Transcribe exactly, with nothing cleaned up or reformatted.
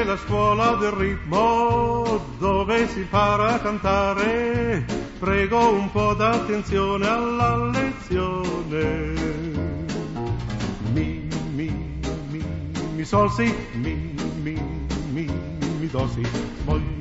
la scuola del ritmo dove si impara a cantare. Prego un po' d'attenzione alla lezione. Mi, mi, mi, mi sol si, mi, mi, mi, mi do si, voglio